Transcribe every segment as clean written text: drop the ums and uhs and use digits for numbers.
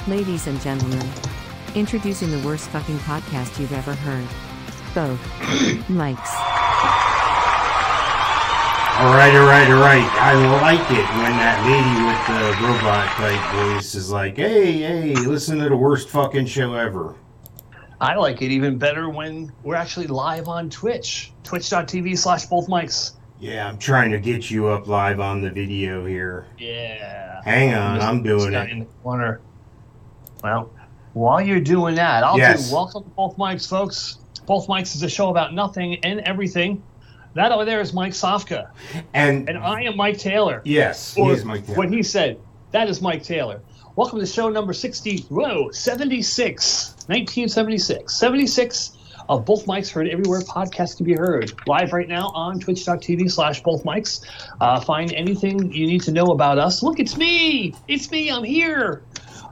Ladies and gentlemen, introducing the worst fucking podcast you've ever heard. Both mics. All right. I like it when that lady with the robot type voice is like, hey, listen to the worst fucking show ever. I like it even better when we're actually live on Twitch. Twitch.tv/bothmics. Yeah, I'm trying to get you up live on the video here. Yeah. Hang on, I'm doing it. In the corner. Well, while you're doing that, I'll do welcome to Both Mics, folks. Both Mics is a show about nothing and everything. That over there is Mike Sofka. And I am Mike Taylor. Yes, he is Mike Taylor. When he said, that is Mike Taylor. Welcome to show number 76, 1976. 76 of Both Mics heard everywhere podcasts can be heard. Live right now on twitch.tv/bothmics. Find anything you need to know about us. Look, it's me. It's me. I'm here.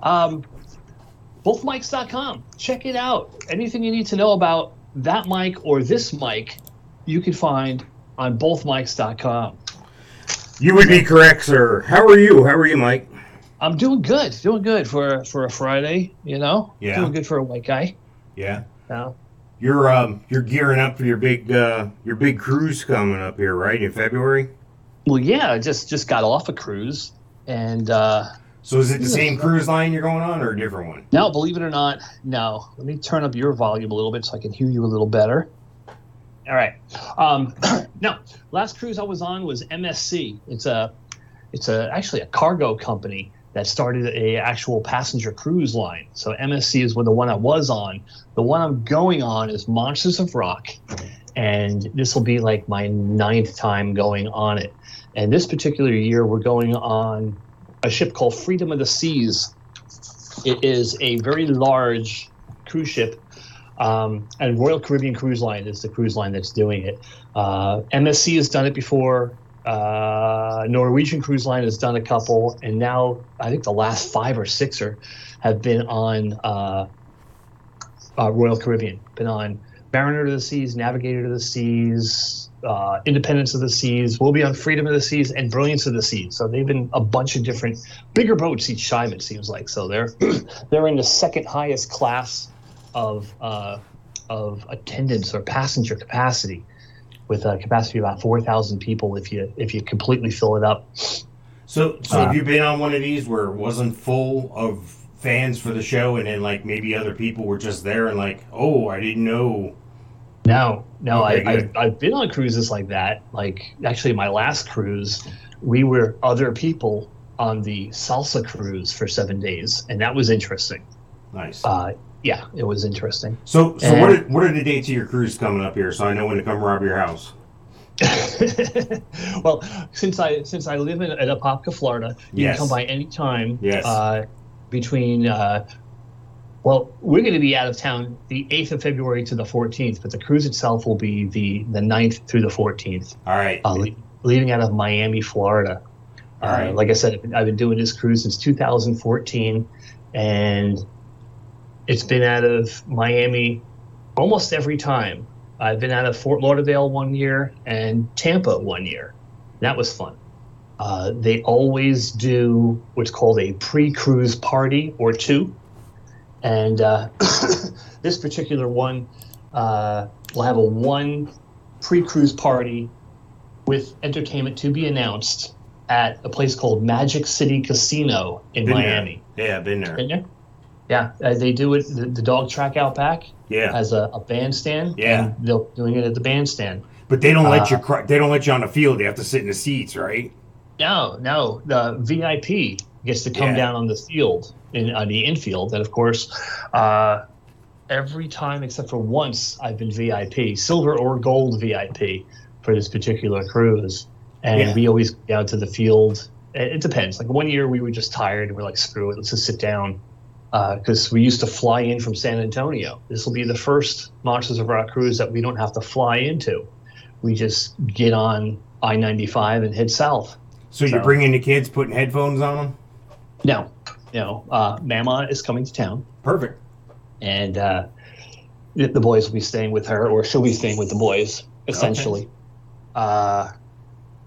Bothmics.com. Check it out. Anything you need to know about that mic or this mic, you can find on bothmics.com. You would be correct, sir. How are you? How are you, Mike? I'm doing good. Doing good for a Friday, you know? Yeah. Doing good for a white guy. Yeah. Yeah. You're gearing up for your big cruise coming up here, right, in February? Well, yeah, I just got off a cruise, and so is it the same cruise line you're going on or a different one? No, believe it or not, no. Let me turn up your volume a little bit so I can hear you a little better. All right. No, last cruise I was on was MSC. It's actually a cargo company that started a actual passenger cruise line. So MSC is the one I was on. The one I'm going on is Monsters of Rock, and this will be like my 9th time going on it. And this particular year, we're going on a ship called Freedom of the Seas. It is a very large cruise ship, and Royal Caribbean Cruise Line is the cruise line that's doing it. MSC has done it before. Norwegian Cruise Line has done a couple, and now I think the last 5 or 6 have been on Royal Caribbean. Been on Mariner of the Seas, Navigator of the Seas, Independence of the Seas. We'll be on Freedom of the Seas and Brilliance of the Seas. So they've been a bunch of different bigger boats each time, it seems like. So they're in the second highest class of attendance or passenger capacity, with a capacity of about 4,000 people if you completely fill it up. So have you been on one of these where it wasn't full of fans for the show, and then like maybe other people were just there and like, oh, I didn't know? No, Okay, I've been on cruises like that. Like actually, my last cruise, we were other people on the Salsa cruise for 7 days, and that was interesting. Nice. Yeah, it was interesting. So what are the dates of your cruise coming up here, so I know when to come rob your house? Well, since I live in Apopka, Florida, you can come by any time. Yes. Between well, we're going to be out of town the 8th of February to the 14th, but the cruise itself will be the 9th through the 14th. All right. Leaving out of Miami, Florida. All right. Like I said, I've been doing this cruise since 2014, and it's been out of Miami almost every time. I've been out of Fort Lauderdale one year and Tampa one year. That was fun. They always do what's called a pre-cruise party or two. And this particular one will have one pre-cruise party with entertainment to be announced at a place called Magic City Casino in Miami. Yeah, I've been there. Been there? Yeah, they do it. The dog track out back has a bandstand. Yeah, and they're doing it at the bandstand. But they don't let you. They don't let you on the field. You have to sit in the seats, right? No. The VIP gets to come down on the field on the infield, and of course, every time except for once, I've been VIP, silver or gold VIP for this particular cruise, and we always go down to the field. It depends. Like one year, we were just tired, and we're like, "Screw it, let's just sit down." Because we used to fly in from San Antonio. This will be the first Monsters of Rock cruise that we don't have to fly into. We just get on I-95 and head south. So you're bringing the kids, putting headphones on them? No. Mama is coming to town. Perfect. And the boys will be staying with her, or she'll be staying with the boys, essentially. Okay.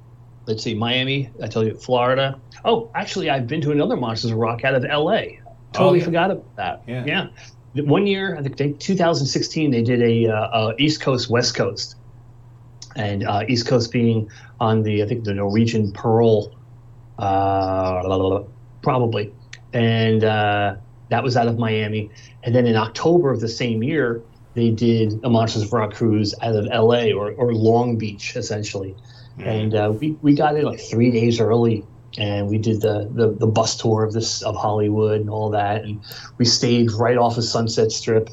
Let's see, Miami, I told you, Florida. Oh, actually, I've been to another Monsters of Rock out of L.A. Totally forgot about that. Yeah. One year, I think 2016, they did a East Coast, West Coast. And East Coast being on the Norwegian Pearl, probably. And that was out of Miami. And then in October of the same year, they did a Monsters of Rock cruise out of LA or Long Beach, essentially. And we got in like 3 days early, and we did the bus tour of Hollywood and all that. And we stayed right off of Sunset Strip,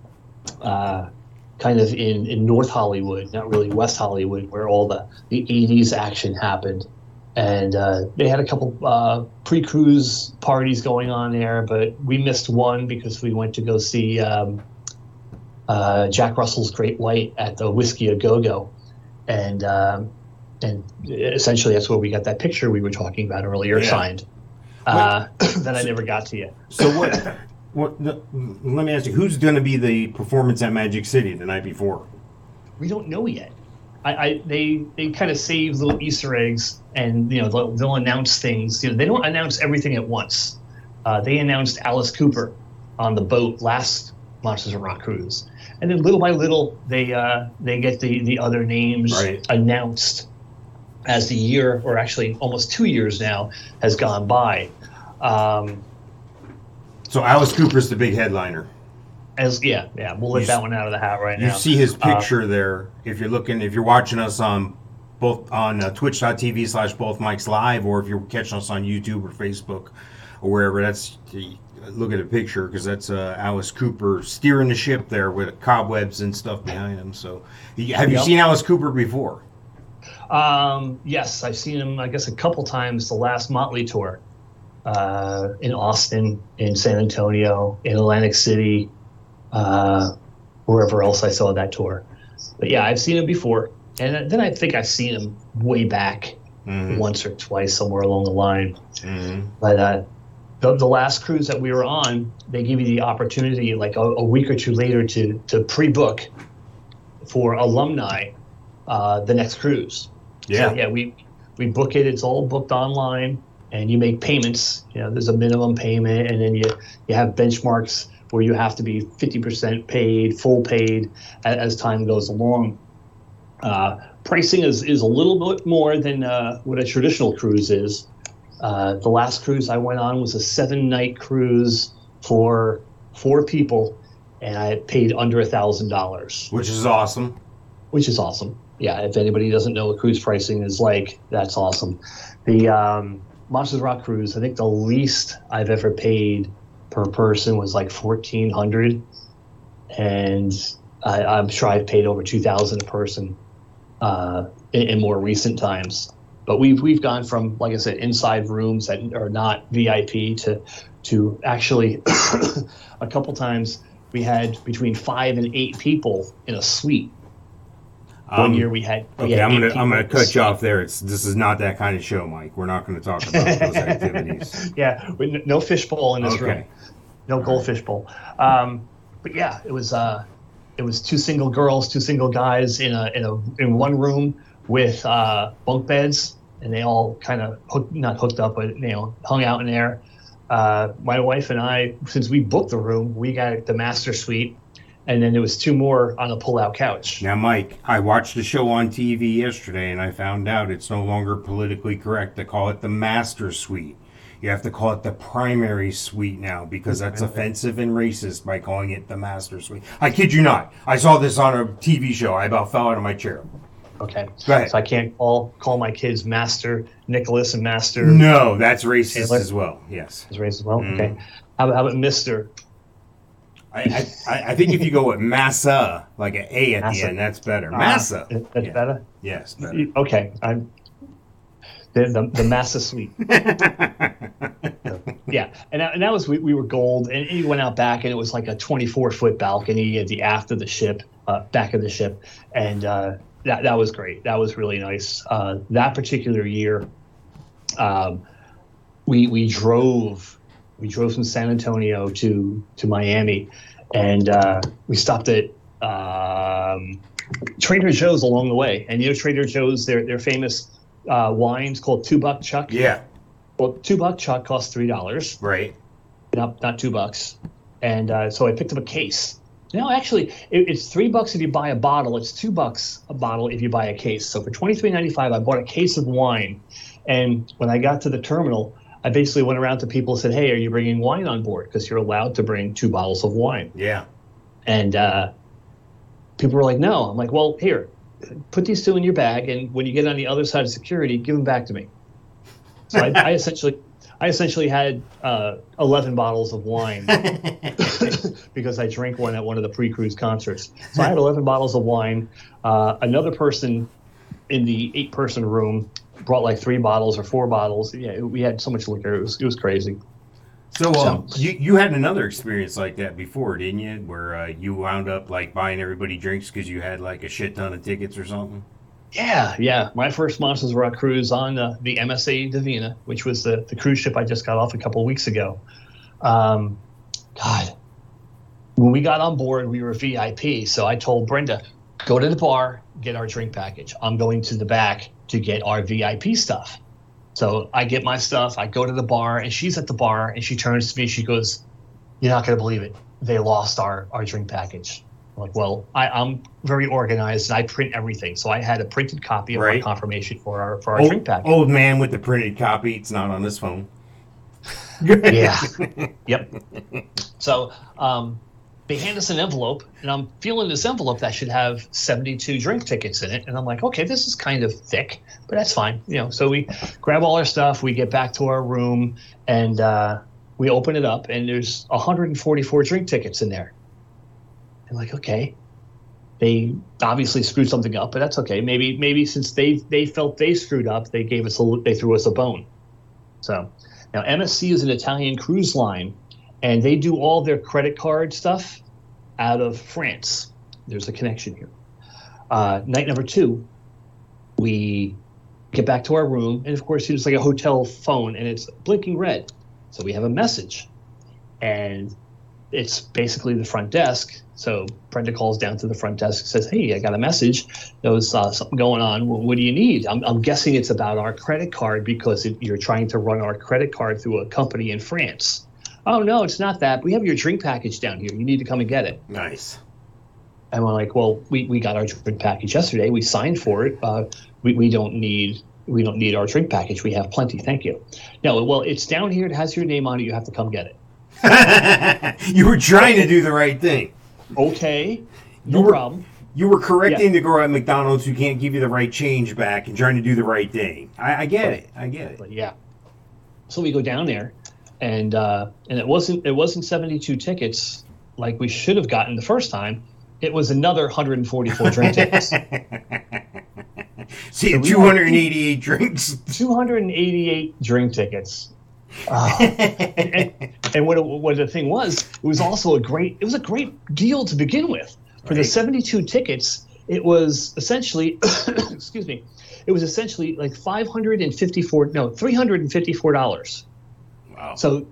kind of in North Hollywood, not really West Hollywood, where all the 80s action happened. And they had a couple pre-cruise parties going on there, but we missed one because we went to go see Jack Russell's Great White at the Whiskey A Go-Go. And essentially that's where we got that picture we were talking about earlier signed that I never got to yet. So let me ask you, who's going to be the performance at Magic City the night before? We don't know yet. They kind of save little Easter eggs, and they'll announce things. They don't announce everything at once. They announced Alice Cooper on the boat last Monsters of Rock cruise, and then little by little they get the other names announced as the year, or actually almost 2 years now, has gone by. So Alice Cooper's the big headliner. We'll let that one out of the hat right now. You see his picture there. If you're watching us on both on twitch.tv/both mics live, or if you're catching us on YouTube or Facebook or wherever, look at a picture, because that's Alice Cooper steering the ship there with cobwebs and stuff behind him. So have you seen Alice Cooper before? Yes, I've seen him, I guess, a couple times the last Motley tour. In Austin, in San Antonio, in Atlantic City, wherever else I saw that tour. But yeah, I've seen him before. And then I think I've seen him way back once or twice somewhere along the line. Mm-hmm. But the last cruise that we were on, they give you the opportunity like a week or two later to pre-book for alumni the next cruise. Yeah. So, we book it. It's all booked online. And you make payments. There's a minimum payment, and then you have benchmarks where you have to be 50% paid, full paid, as time goes along. Pricing is a little bit more than what a traditional cruise is. The last cruise I went on was a 7-night cruise for 4 people, and I paid under $1,000. Which is awesome. Yeah, if anybody doesn't know what cruise pricing is like, that's awesome. The Monsters Rock cruise, I think the least I've ever paid per person was like $1,400, and I'm sure I've paid over $2,000 a person in more recent times. But we've gone from, like I said, inside rooms that are not VIP to actually a couple times we had between 5 and 8 people in a suite. One year we had. I'm gonna cut you off there. This is not that kind of show, Mike. We're not going to talk about those activities. Yeah, no fishbowl in this room. No goldfish bowl. But yeah, it was 2 single girls, 2 single guys in one room with bunk beds, and they all kind of not hooked up, but hung out in there. My wife and I, since we booked the room, we got the master suite. And then there was 2 more on a pull-out couch. Now, Mike, I watched the show on TV yesterday, and I found out it's no longer politically correct to call it the master suite. You have to call it the primary suite now, because that's offensive and racist by calling it the master suite. I kid you not. I saw this on a TV show. I about fell out of my chair. Okay. Go ahead. So I can't call my kids Master Nicholas and Master... No, that's racist Taylor? As well. Yes. It's racist as well? Okay. How about Mr.? I think if you go with Massa, like an A at the end, that's better. Massa. That's better? Yes. Better. Okay. The Massa suite. Yeah. And that was, we were gold, and you went out back, and it was like a 24-foot balcony at the aft of the ship, back of the ship. And that was great. That was really nice. That particular year, we drove from San Antonio to Miami, and we stopped at Trader Joe's along the way. And Trader Joe's, their famous wines called $2 Chuck. Yeah. Well, $2 Chuck costs $3. Right. not $2. And so I picked up a case. No, actually, it's $3 if you buy a bottle. It's $2 a bottle if you buy a case. So for $23.95, I bought a case of wine. And when I got to the terminal, I basically went around to people and said, "Hey, are you bringing wine on board? Because you're allowed to bring 2 bottles of wine." Yeah. And people were like, "No." I'm like, "Well, here, put these 2 in your bag, and when you get on the other side of security, give them back to me." So I essentially had 11 bottles of wine because I drank one at one of the pre-cruise concerts. So I had 11 bottles of wine. Another person in the 8-person room brought like 3 bottles or 4 bottles. Yeah, we had so much liquor. It was crazy. So you had another experience like that before, didn't you? Where you wound up like buying everybody drinks because you had like a shit ton of tickets or something? Yeah. My first Monsters Rock cruise on the MSA Divina, which was the cruise ship I just got off a couple of weeks ago. God, when we got on board, we were VIP. So I told Brenda, go to the bar, get our drink package. I'm going to the back to get our VIP stuff. So I get my stuff. I go to the bar, and she's at the bar, and she turns to me. She goes, "You're not going to believe it. They lost our drink package." I'm like, well, I'm very organized, and I print everything. So I had a printed copy of our confirmation for our drink package. Old man with the printed copy. It's not on his phone. Yeah. Yep. So they hand us an envelope, and I'm feeling this envelope that should have 72 drink tickets in it. And I'm like, okay, this is kind of thick, but that's fine. So we grab all our stuff. We get back to our room, and we open it up, and there's 144 drink tickets in there. And like, okay, they obviously screwed something up, but that's okay. Maybe since they felt they screwed up, they threw us a bone. So now MSC is an Italian cruise line, and they do all their credit card stuff out of France. There's a connection here. Night number 2, we get back to our room, and of course it's like a hotel phone, and it's blinking red. So we have a message, and it's basically the front desk. So Brenda calls down to the front desk and says, "Hey, I got a message. There was something going on. What do you need?" I'm guessing it's about our credit card because you're trying to run our credit card through a company in France. "Oh, no, it's not that. We have your drink package down here. You need to come and get it." Nice. And we're like, "Well, we got our drink package yesterday. We signed for it. We don't need our drink package. We have plenty. Thank you." "No, well, it's down here. It has your name on it. You have to come get it." You were trying to do the right thing. Okay, no problem. You were correcting the girl at McDonald's who can't give you the right change back and trying to do the right thing. I get it. I get it. But yeah. So we go down there, and it wasn't 72 tickets like we should have gotten the first time. It was another 144 drink tickets. See, so 288 drinks. 288 drink tickets. And what the thing was, it was also a great deal to begin with. For the 72 tickets, it was essentially, excuse me, it was essentially like $354. Wow. So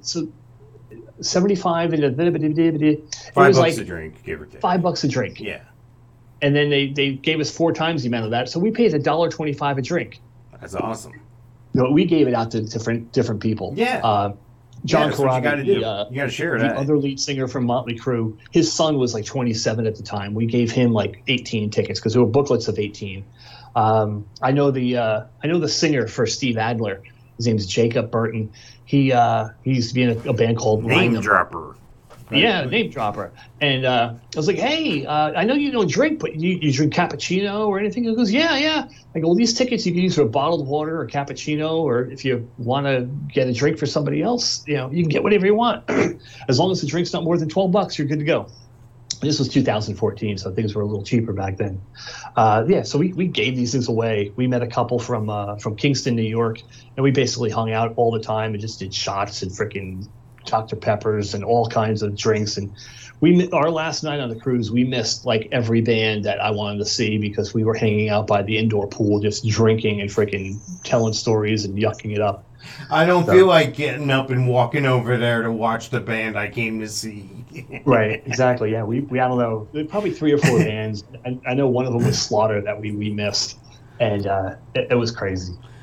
75 and $5 a drink, give or take. $5 a drink. Yeah. And then they gave us 4 times the amount of that, so we paid $1.25 a drink. That's awesome. We gave it out to different people. Yeah. John Corabi, you got to do. You got to share the that. other lead singer from Motley Crue, his son was like 27 at the time. We gave him like 18 tickets because there were booklets of 18. I know the singer for Steve Adler. His name is Jacob Burton. He used to be in a band called Name Lineham. Dropper. Yeah, name dropper. And I was like, "Hey, I know you don't drink, but you drink cappuccino or anything?" He goes, Yeah. I go, "Well, these tickets you can use for bottled water or cappuccino, or if you want to get a drink for somebody else, you can get whatever you want. As long as the drink's not more than $12, you're good to go." This was 2014, so things were a little cheaper back then. So we gave these things away. We met a couple from Kingston, New York, and we basically hung out all the time and just did shots and freaking Dr. Peppers and all kinds of drinks. And our last night on the cruise, we missed like every band that I wanted to see because we were hanging out by the indoor pool, just drinking and freaking telling stories and yucking it up. I don't feel like getting up and walking over there to watch the band I came to see. Right, exactly. Yeah, we I don't know, probably 3 or 4 bands. I know one of them was Slaughter that we missed, and it was crazy.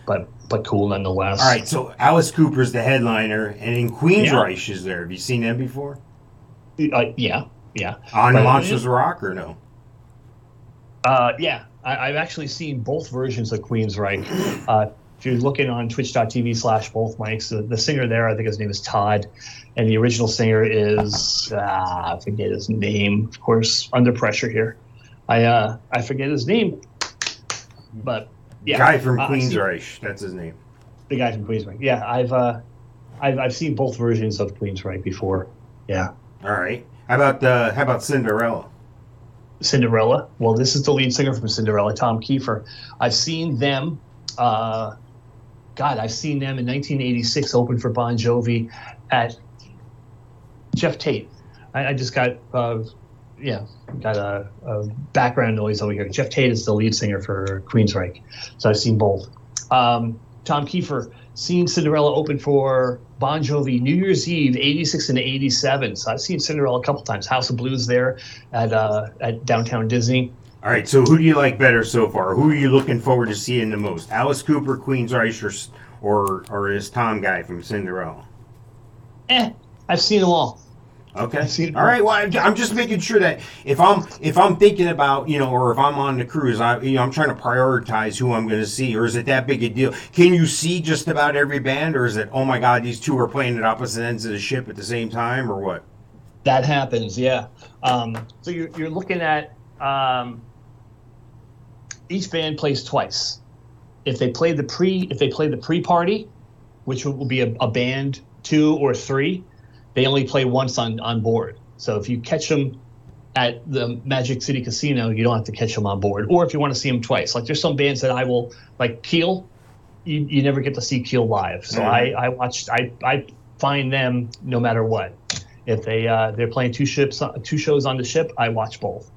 but cool nonetheless. All right, so Alice Cooper's the headliner, and in Queensryche is there. Have you seen them before? Yeah. On Monsters Rock or no? Yeah, I've actually seen both versions of Queensryche. If you're looking on twitch.tv/both mics, the singer there, I think his name is Todd, and the original singer is, I forget his name, of course, under pressure here. I forget his name, but yeah. Guy from Queensryche, that's his name. The guy from Queensryche. Yeah, I've seen both versions of Queensryche before. Yeah. All right. How about Cinderella? Cinderella. Well, this is the lead singer from Cinderella, Tom Kiefer. I've seen them. I've seen them in 1986 open for Bon Jovi at Jeff Tate. I just got a background noise over here. Jeff Tate is the lead singer for Queensryche, so I've seen both. Tom Kiefer, seen Cinderella open for Bon Jovi New Year's Eve, 86 and 87. So I've seen Cinderella a couple times. House of Blues there at Downtown Disney. All right, so who do you like better so far? Who are you looking forward to seeing the most? Alice Cooper, Queensryche, or is Tom guy from Cinderella? I've seen them all. Okay. All right. Well, I'm just making sure that if I'm thinking about, or if I'm on the cruise, I'm trying to prioritize who I'm going to see, or is it that big a deal? Can you see just about every band, or is it, oh my God, these two are playing at opposite ends of the ship at the same time, or what? That happens, yeah. So you're looking at each band plays twice. If they play the pre-party, which will be a band 2 or 3, they only play once on board. So if you catch them at the Magic City Casino, you don't have to catch them on board. Or if you want to see them twice, like there's some bands that I will, like Keel, you never get to see Keel live. So I find them no matter what. If they're playing two shows on the ship, I watch both.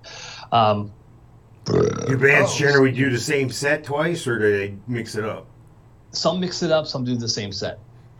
Do bands generally do the same set twice, or do they mix it up? Some mix it up, some do the same set.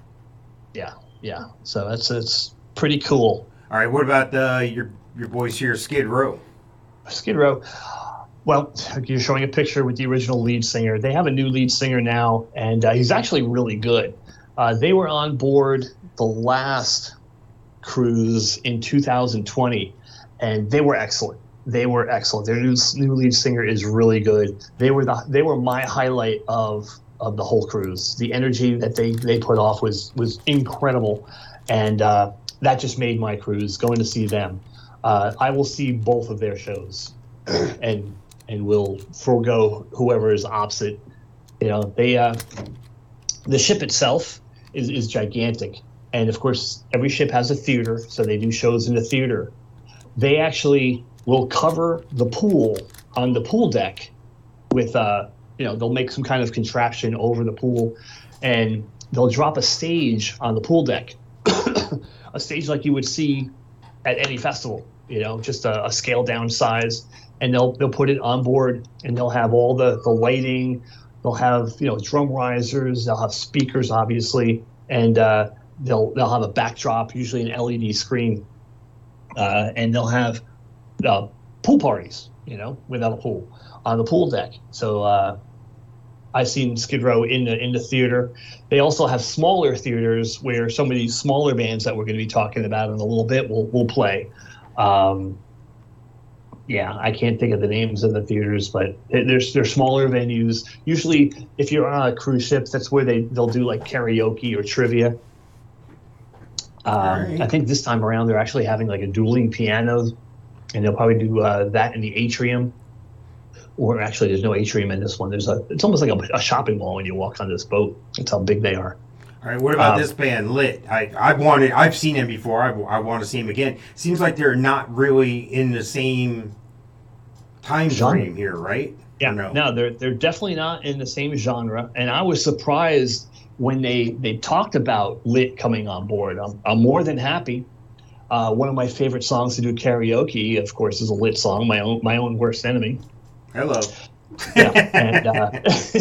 Yeah. So it's pretty cool. All right. What about your boys here, Skid Row? Skid Row. Well, you're showing a picture with the original lead singer. They have a new lead singer now, and he's actually really good. They were on board the last cruise in 2020, and they were excellent. Their new lead singer is really good. They were my highlight of the whole cruise. The energy that they put off was incredible, and that just made my cruise. Going to see them, I will see both of their shows, and will forego whoever is opposite. The ship itself is gigantic, and of course every ship has a theater, so they do shows in the theater. They actually will cover the pool on the pool deck with they'll make some kind of contraption over the pool, and they'll drop a stage on the pool deck, a stage like you would see at any festival, just a scaled down size, and they'll put it on board, and they'll have all the lighting, they'll have drum risers, they'll have speakers obviously, and they'll have a backdrop, usually an LED screen, and they'll have pool parties, without a pool on the pool deck. So I've seen Skid Row in the theater. They also have smaller theaters where some of these smaller bands that we're going to be talking about in a little bit will play. I can't think of the names of the theaters, but they're smaller venues. Usually, if you're on a cruise ship, that's where they'll do like karaoke or trivia. Right. I think this time around they're actually having like a dueling piano, and they'll probably do that in the atrium. Or actually, there's no atrium in this one. It's almost like a shopping mall when you walk on this boat. That's how big they are. All right, what about this band, Lit? I've seen them before. I want to see them again. Seems like they're not really in the same time frame here, right? Yeah, no, they're definitely not in the same genre. And I was surprised when they talked about Lit coming on board. I'm more than happy. One of my favorite songs to do karaoke, of course, is a Lit song, my own worst enemy. Hello. Yeah,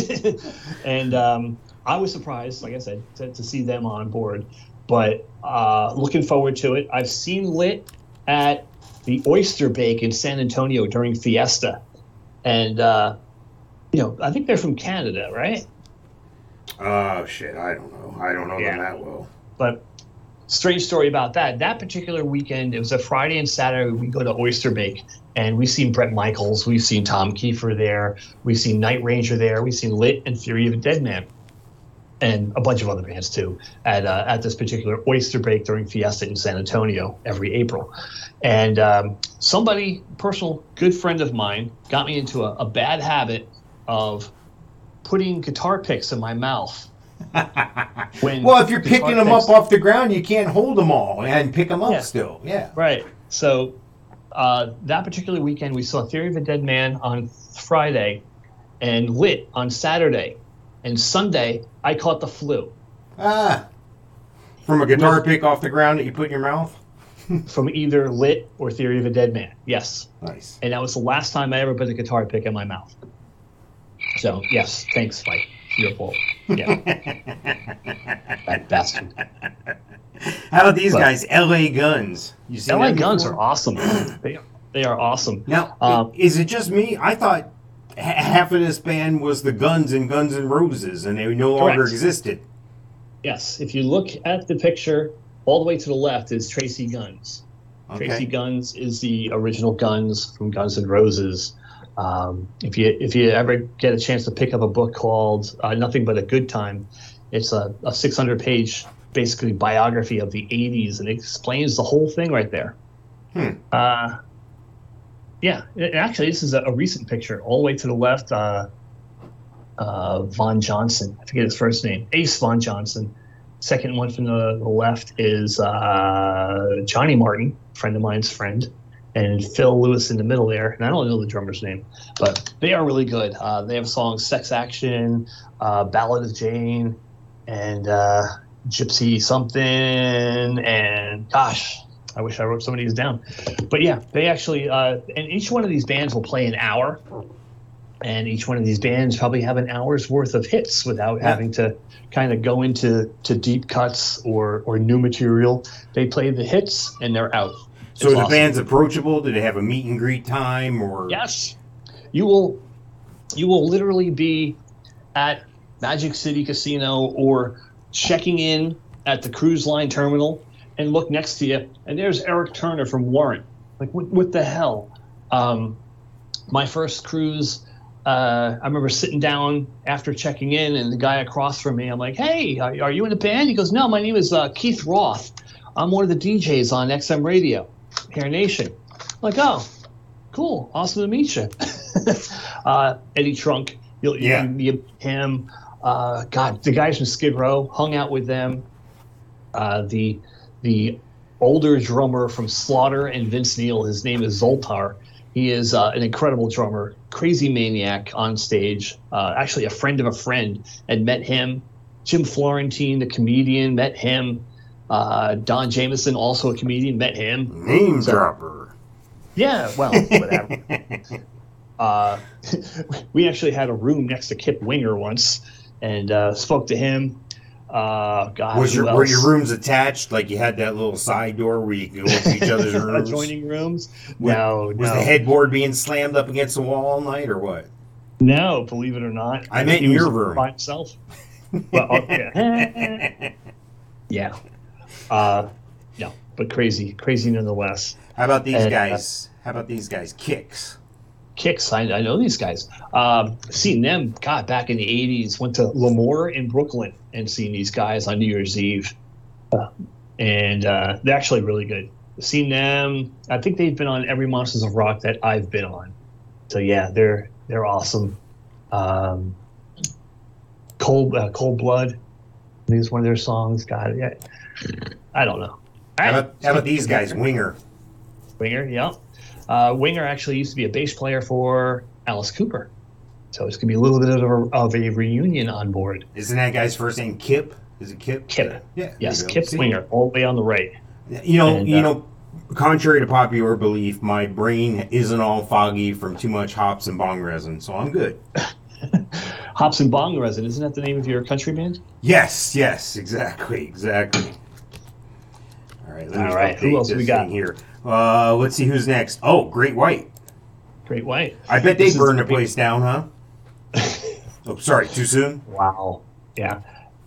and I was surprised, like I said, to see them on board. But looking forward to it. I've seen Lit at the Oyster Bake in San Antonio during Fiesta, and I think they're from Canada, right? Oh, shit. I don't know. I don't know them that well. But strange story about that. That particular weekend, it was a Friday and Saturday. We go to Oyster Bake, and we've seen Bret Michaels. We've seen Tom Kiefer there. We've seen Night Ranger there. We've seen Lit and Theory of a Dead Man. And a bunch of other bands, too, at this particular Oyster Bake during Fiesta in San Antonio every April. And somebody, personal good friend of mine, got me into a bad habit of putting guitar picks in my mouth. Well, if you're picking them up off the ground, you can't hold them all and pick them up still. Yeah. Right. So that particular weekend, we saw Theory of a Dead Man on Friday and Lit on Saturday. And Sunday, I caught the flu. From a guitar pick off the ground that you put in your mouth? From either Lit or Theory of a Dead Man, yes. Nice. And that was the last time I ever put a guitar pick in my mouth. So, yes, thanks, Mike. Your fault. Yeah. That bastard. How about these guys, LA Guns? You see LA Guns are awesome. They are awesome. Now, is it just me? I thought half of this band was the Guns and Guns N' Roses, and they no longer existed. Yes. If you look at the picture, all the way to the left is Tracy Guns. Okay. Tracy Guns is the original Guns from Guns N' Roses. If you ever get a chance to pick up a book called Nothing But a Good Time, it's a 600-page, basically, biography of the 80s, and it explains the whole thing right there. Yeah, actually, this is a recent picture. All the way to the left, Von Johnson. I forget his first name. Ace Von Johnson. Second one from the left is Johnny Martin, friend of mine's friend, and Phil Lewis in the middle there. And I don't know the drummer's name, but they are really good. They have songs Sex Action, Ballad of Jane, and Gypsy something, and gosh, I wish I wrote some of these down. But yeah, they actually, and each one of these bands will play an hour, and each one of these bands probably have an hour's worth of hits without having to kind of go into deep cuts or new material. They play the hits and they're out. So are the band's approachable? Do they have a meet and greet time? Or yes, you will literally be at Magic City Casino or checking in at the cruise line terminal and look next to you, and there's Eric Turner from Warrant. Like, what the hell? My first cruise, I remember sitting down after checking in, and the guy across from me, I'm like, hey, are you in a band? He goes, no, my name is Keith Roth. I'm one of the DJs on XM Radio, Hair Nation. I'm like, oh, cool. Awesome to meet you. Eddie Trunk, you'll meet him. God, the guys from Skid Row, hung out with them. The older drummer from Slaughter and Vince Neil, his name is Zoltar. He is an incredible drummer, crazy maniac on stage. Actually, a friend of a friend had met him. Jim Florentine, the comedian, met him. Don Jameson, also a comedian, met him. Name dropper. Yeah, well, whatever. We actually had a room next to Kip Winger once and spoke to him. God, were your rooms attached? Like you had that little side door where you could go into each other's rooms? Adjoining rooms? No. Was the headboard being slammed up against the wall all night or what? No, believe it or not. I meant in your room. By himself. Well, yeah. Yeah. No, but crazy nonetheless. How about these guys? Kicks. Kicks, I know these guys. Seen them, God, back in the 80s. Went to L'Amour in Brooklyn and seen these guys on New Year's Eve. And they're actually really good. Seen them. I think they've been on every Monsters of Rock that I've been on. So, yeah, they're awesome. Cold Blood. I think it's one of their songs. God, yeah. I don't know. How about these guys? Winger. Winger, yeah. Winger actually used to be a bass player for Alice Cooper. So it's going to be a little bit of a reunion on board. Isn't that guy's first name Kip? Is it Kip? Kip. Yeah. Yes, Kip Winger, all the way on the right. You know, contrary to popular belief, my brain isn't all foggy from too much hops and bong resin, so I'm good. Hops and Bong Resin, isn't that the name of your country band? Yes, exactly. All right, who else we got here? Let's see who's next. Oh, Great White. Great White. I bet they burned the place down, huh? Oh, sorry, too soon? Wow. Yeah.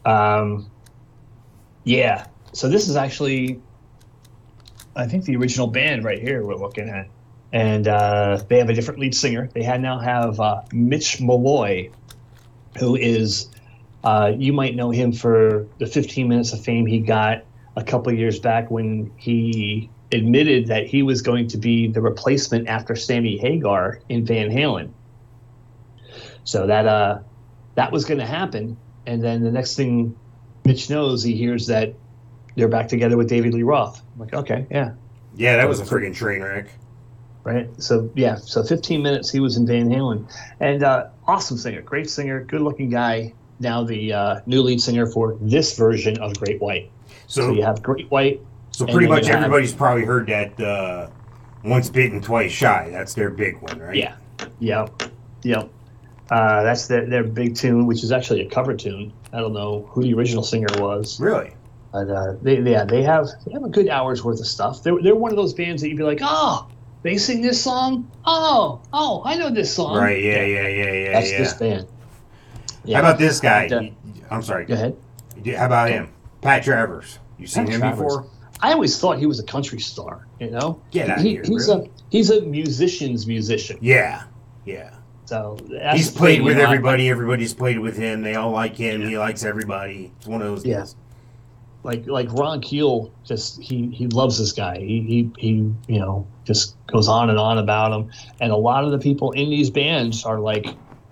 Yeah. So this is actually, I think, the original band right here we're looking at. And they have a different lead singer. They now have Mitch Malloy, who is, you might know him for the 15 minutes of fame he got a couple of years back when he admitted that he was going to be the replacement after Sammy Hagar in Van Halen. So that was going to happen. And then the next thing Mitch knows, he hears that they're back together with David Lee Roth. I'm like, okay, yeah. Yeah, that was a freaking train wreck. Right. So, yeah. So 15 minutes he was in Van Halen. And awesome singer, great singer, good-looking guy. Now the new lead singer for this version of Great White. So you have Great White. So pretty much everybody's probably heard that Once Bitten, Twice Shy. That's their big one, right? Yeah. Yep. That's their big tune, which is actually a cover tune. I don't know who the original singer was. Really? But they have a good hour's worth of stuff. They're one of those bands that you'd be like, oh, they sing this song? Oh, I know this song. Right, yeah. That's this band. Yeah. How about this guy? I'm sorry. Go ahead. How about him? Pat Travers. You seen him before? I always thought he was a country star, you know? Get out of here. He's a musician's musician. Yeah. So he's played with everybody. Everybody's played with him. They all like him. He likes everybody. It's one of those guys. Like Ron Keel, just he loves this guy. He just goes on and on about him. And a lot of the people in these bands are like,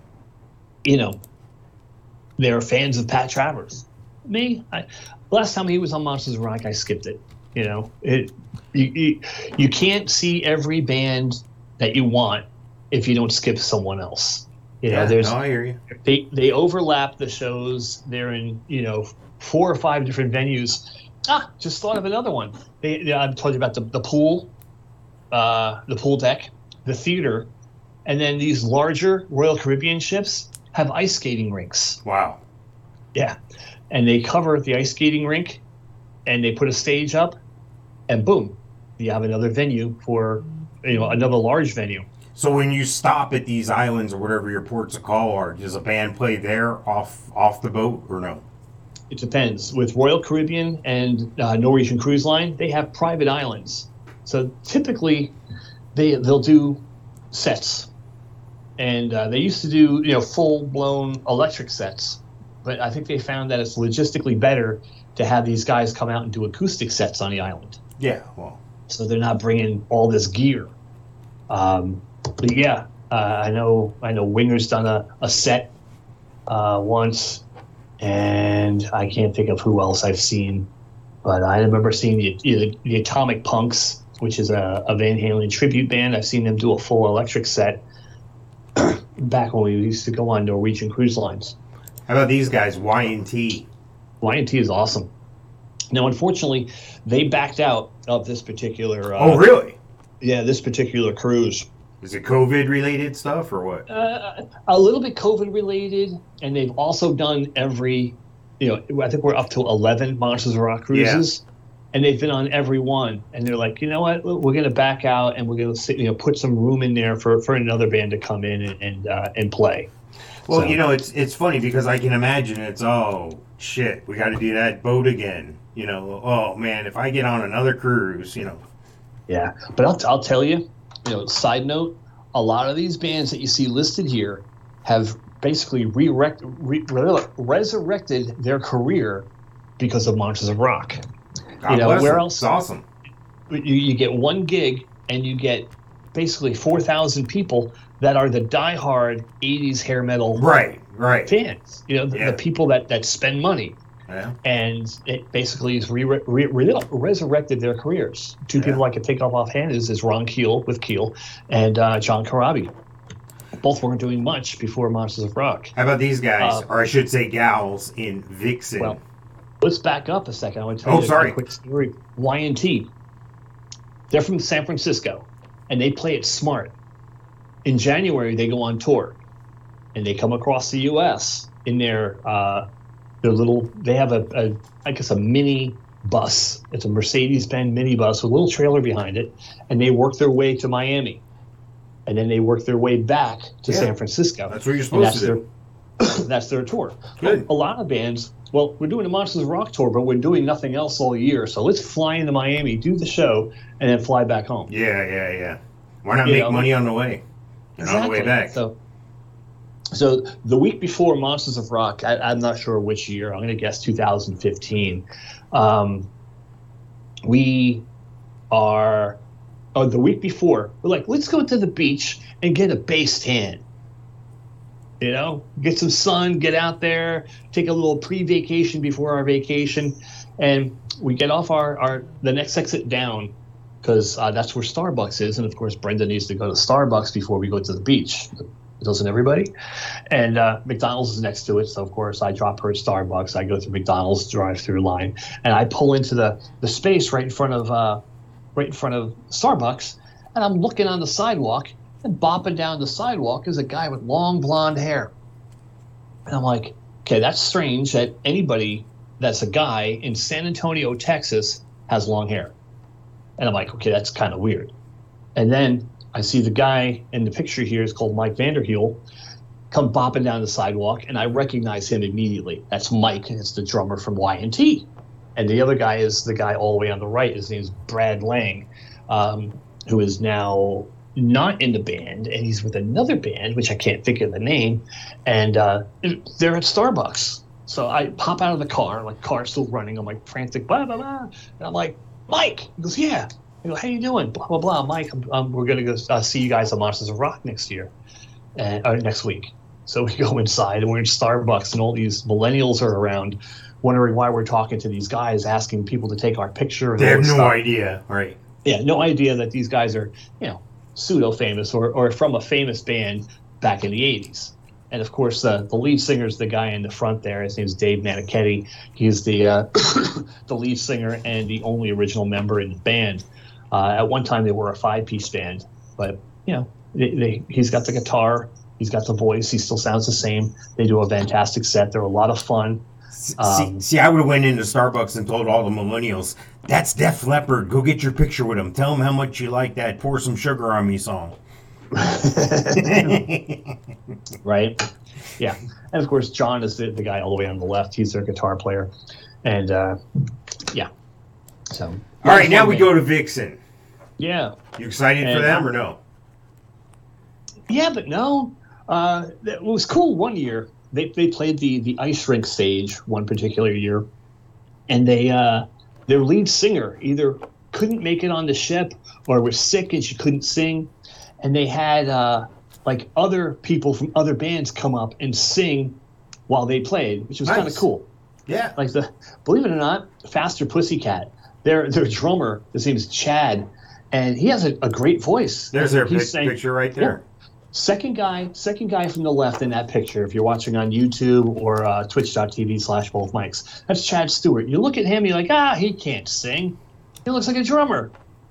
they're fans of Pat Travers. Me, last time he was on Monsters of Rock, I skipped it. You can't see every band that you want if you don't skip someone else. I hear you. They overlap the shows. They're in 4 or 5 different venues. Just thought of another one. I've told you about the pool deck, the theater, and then these larger Royal Caribbean ships have ice skating rinks. Wow. Yeah. And they cover the ice skating rink, and they put a stage up, and boom, you have another venue for another large venue. So when you stop at these islands or whatever your ports of call are, does a band play there off the boat or no? It depends. With Royal Caribbean and Norwegian Cruise Line, they have private islands. So typically, they'll do sets, and they used to do full-blown electric sets, but I think they found that it's logistically better to have these guys come out and do acoustic sets on the island. Yeah, well, so they're not bringing all this gear. But yeah, I know Winger's done a set once, and I can't think of who else I've seen, but I remember seeing the Atomic Punks, which is a Van Halen tribute band. I've seen them do a full electric set back when we used to go on Norwegian cruise lines. How about these guys, Y&T? Y&T is awesome. Now, unfortunately, they backed out of this particular... oh, really? Yeah, this particular cruise. Is it COVID-related stuff or what? A little bit COVID-related, and they've also done every, I think we're up to 11 Monsters of Rock cruises, and they've been on every one. And they're like, you know what, we're going to back out, and we're going to put some room in there for another band to come in and play. Well, so, it's funny because I can imagine oh, shit, we got to do that boat again. Oh, man, if I get on another cruise, Yeah, but I'll tell you, side note, a lot of these bands that you see listed here have basically resurrected their career because of Monsters of Rock. God bless where them. else? It's awesome. You get one gig and you get basically 4,000 people that are the diehard 80s hair metal right fans. The people that spend money. Yeah. And it basically has resurrected their careers. Two people I could think of offhand is Ron Keel with Keel and John Corabi. Both weren't doing much before Monsters of Rock. How about these guys, or I should say gals, in Vixen? Well, let's back up a second. I want to tell you a quick story. Y&T, they're from San Francisco, and they play it smart. In January, they go on tour, and they come across the U.S. in their they have a mini bus. It's a Mercedes-Benz mini bus with a little trailer behind it, and they work their way to Miami, and then they work their way back to San Francisco. That's what you're supposed to do. That's their tour. Good. A lot of bands, well, we're doing a Monsters of Rock tour, but we're doing nothing else all year. So let's fly into Miami, do the show, and then fly back home. Yeah. Why not make money on the way? And on the way back. So the week before Monsters of Rock, I'm not sure which year. I'm going to guess 2015. We are, the week before, we're like, let's go to the beach and get a bass tan. You know, get some sun, get out there, take a little pre-vacation before our vacation. And we get off the next exit down because that's where Starbucks is. And, of course, Brenda needs to go to Starbucks before we go to the beach. Doesn't everybody? And McDonald's is next to it. So, of course, I drop her at Starbucks. I go through McDonald's drive-through line. And I pull into the space right in front of Starbucks. And I'm looking on the sidewalk. And bopping down the sidewalk is a guy with long blonde hair. And I'm like, okay, that's strange that anybody that's a guy in San Antonio, Texas, has long hair. And I'm like, okay, that's kind of weird. And then I see the guy in the picture here is called Mike Vanderheel, come bopping down the sidewalk, and I recognize him immediately. That's Mike, and it's the drummer from Y&T. And the other guy is the guy all the way on the right. His name's Brad Lang, who is now not in the band, and he's with another band, which I can't think of the name, and they're at Starbucks. So I pop out of the car, like car's still running. I'm like frantic, blah, blah, blah. And I'm like, Mike. He goes, yeah. I go, how you doing? Blah, blah, blah. Mike, we're going to go see you guys at Monsters of Rock next week. So we go inside, and we're in Starbucks, and all these millennials are around wondering why we're talking to these guys, asking people to take our picture. They have no idea, right? Yeah, no idea that these guys are, pseudo-famous or from a famous band back in the 80s. And, of course, the lead singer is the guy in the front there. His name's Dave Manichetti. He's the the lead singer and the only original member in the band. At one time, they were a 5-piece band. But, he's got the guitar. He's got the voice. He still sounds the same. They do a fantastic set. They're a lot of fun. See, I would have went into Starbucks and told all the millennials, that's Def Leppard. Go get your picture with him. Tell them how much you like that Pour Some Sugar on Me song. Right? Yeah. And, of course, John is the guy all the way on the left. He's their guitar player. And, yeah. So. All right, now we go to Vixen. Yeah. You excited for them or no? Yeah, but no. It was cool one year. They played the ice rink stage one particular year, and their lead singer either couldn't make it on the ship or was sick and she couldn't sing, and they had other people from other bands come up and sing while they played, which was kind of cool. Yeah, believe it or not, Faster Pussycat. Their drummer, his name is Chad, and he has a great voice. There's their picture right there. Yeah. Second guy from the left in that picture, if you're watching on YouTube or twitch.tv/both mics, that's Chad Stewart. You look at him, you're like, he can't sing. He looks like a drummer.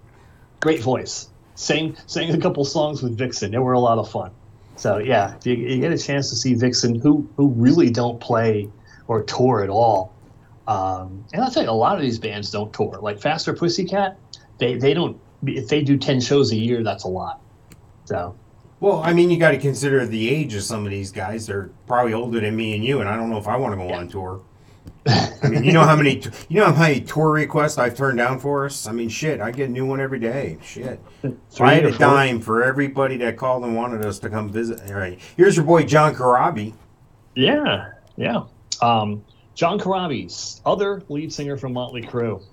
Great voice. Sang a couple songs with Vixen. They were a lot of fun. So, yeah, if you get a chance to see Vixen, who really don't play or tour at all. And I'll tell you, a lot of these bands don't tour. Like Faster Pussycat, they don't. If they do 10 shows a year, that's a lot. So. Well, I mean, you got to consider the age of some of these guys. They're probably older than me and you, and I don't know if I want to go on tour. I mean, you know how many tour requests I've turned down for us? I mean, shit, I get a new one every day. Shit. I had a dime for everybody that called and wanted us to come visit. All right. Here's your boy, John Corabi. Yeah. John Corabi, other lead singer from Motley Crue.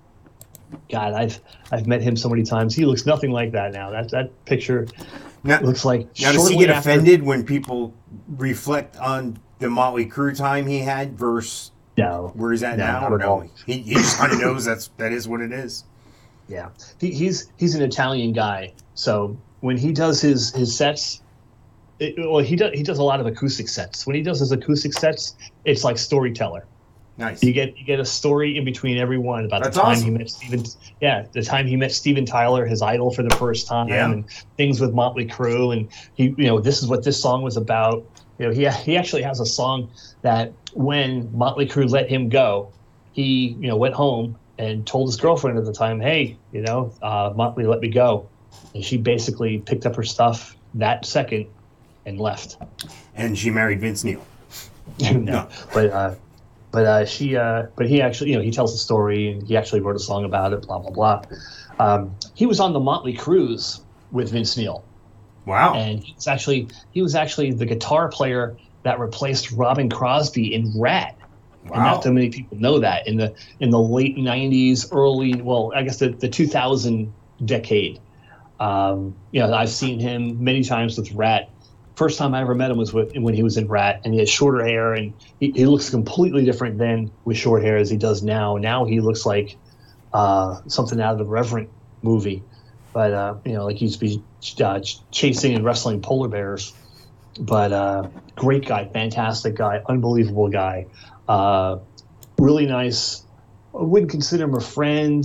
God, I've met him so many times. He looks nothing like that now. That picture... Now, looks like now does he get offended when people reflect on the Motley Crue time he had versus where he's at now? Or no? He just kind of knows that is what it is. Yeah, he's an Italian guy, so when he does his sets, he does a lot of acoustic sets. When he does his acoustic sets, it's like storyteller. Nice. You get a story in between every one about That's the time awesome. he met Steven. Yeah, the time he met Steven Tyler, his idol, for the first time, and things with Motley Crue, and he, this is what this song was about. He actually has a song that when Motley Crue let him go, he went home and told his girlfriend at the time, hey, Motley let me go, and she basically picked up her stuff that second and left. And she married Vince Neil. No. But he actually, he tells the story, and he actually wrote a song about it. Blah blah blah. He was on the Motley Cruise with Vince Neil. Wow. And he was actually the guitar player that replaced Robin Crosby in Rat. Wow. And not too many people know that in the late '90s, the 2000 decade. I've seen him many times with Rat. First time I ever met him was when he was in Rat, and he had shorter hair, and he looks completely different then with short hair as he does now. Now he looks like something out of the Revenant movie, but like he used to be chasing and wrestling polar bears. But great guy, fantastic guy, unbelievable guy, really nice. I wouldn't consider him a friend.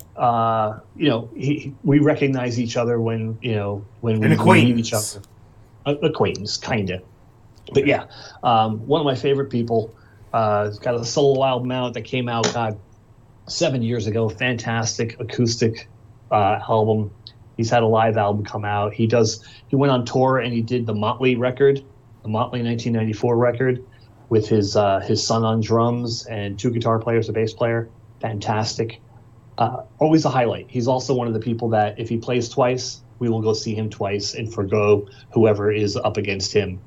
We recognize each other when we meet each other. Acquaintance, kind of. But yeah, one of my favorite people. He's got a solo album out that came out 7 years ago. Fantastic acoustic album. He's had a live album come out. He went on tour and he did the Motley record, the Motley 1994 record, with his son on drums and 2 guitar players, a bass player. Fantastic. Always a highlight. He's also one of the people that if he plays twice, we will go see him twice and forgo whoever is up against him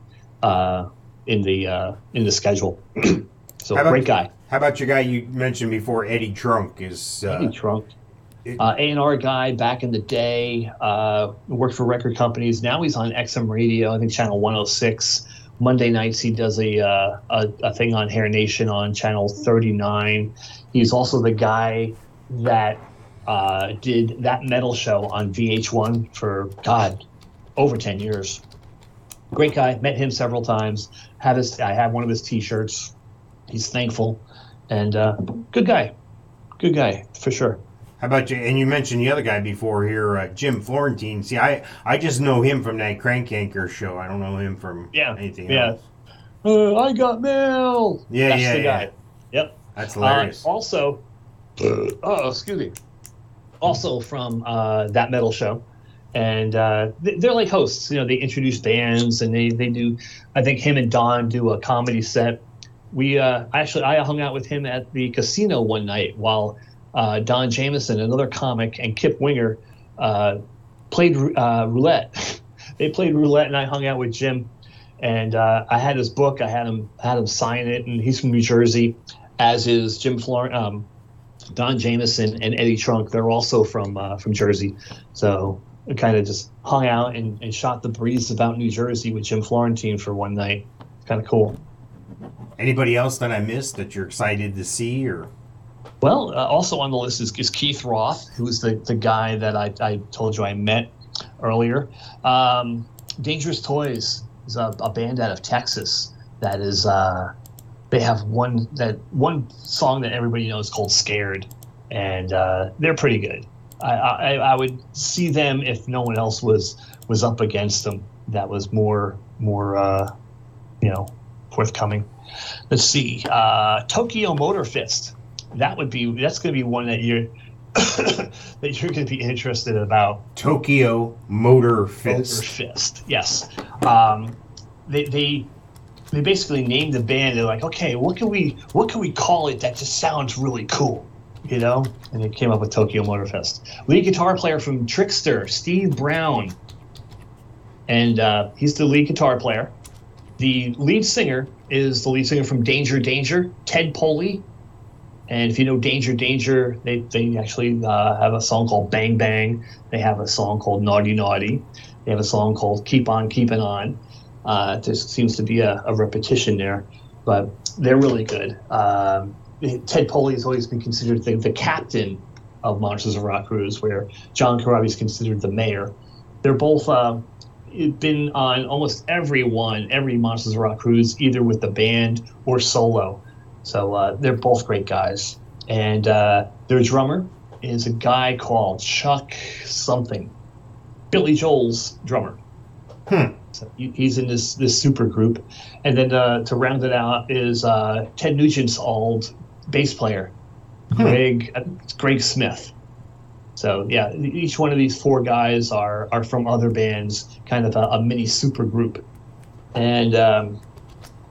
in the schedule. So great guy. How about your guy you mentioned before, Eddie Trunk? Eddie Trunk, A&R guy back in the day, worked for record companies. Now he's on XM Radio, I think channel 106. Monday nights he does a thing on Hair Nation on channel 39. He's also the guy that did That Metal Show on VH1 for, over 10 years. Great guy. Met him several times. I have one of his T-shirts. He's thankful. And good guy. Good guy, for sure. How about you? And you mentioned the other guy before here, Jim Florentine. See, I just know him from that Crank Anchor show. I don't know him from anything else. I got mail. That's the guy. Yep. That's hilarious. Also, excuse me. Also from That Metal Show. And they're like hosts. They introduce bands, and they do. I think him and Don do a comedy set. I hung out with him at the casino one night while Don Jameson, another comic, and Kip Winger played roulette. They played roulette, and I hung out with Jim. And I had his book. I had him sign it, and he's from New Jersey, as is Jim Don Jameson and Eddie Trunk. They're also from Jersey. So I kind of just hung out and shot the breeze about New Jersey with Jim Florentine for one night. It's kind of cool. Anybody else that I missed that you're excited to see? Or Well, also on the list is Keith Roth, who was the guy that I told you I met earlier. Dangerous Toys is a band out of Texas that is they have one song that everybody knows called "Scared," and they're pretty good. I would see them if no one else was up against them. That was more forthcoming. Let's see, Tokyo Motor Fist. That's going to be one that you're that you're going to be interested about. Tokyo Motor Fist. Motor Fist. Yes. They basically named the band. They're like, okay, what can we call it that just sounds really cool, And they came up with Tokyo Motor Fist. Lead guitar player from Trickster, Steve Brown, and he's the lead guitar player. The lead singer is the lead singer from Danger Danger, Ted Poley. And if you know Danger Danger, they actually have a song called Bang Bang. They have a song called Naughty Naughty. They have a song called Keep On Keepin' On. There seems to be a repetition there, but they're really good. Ted Poley has always been considered the captain of Monsters of Rock Cruise, where John Corabi is considered the mayor. They're both been on almost every Monsters of Rock Cruise, either with the band or solo. So they're both great guys. And their drummer is a guy called Chuck something, Billy Joel's drummer. So he's in this super group. And then to round it out is Ted Nugent's old bass player, Greg Smith. So yeah, each one of these four guys are from other bands, kind of a mini super group. And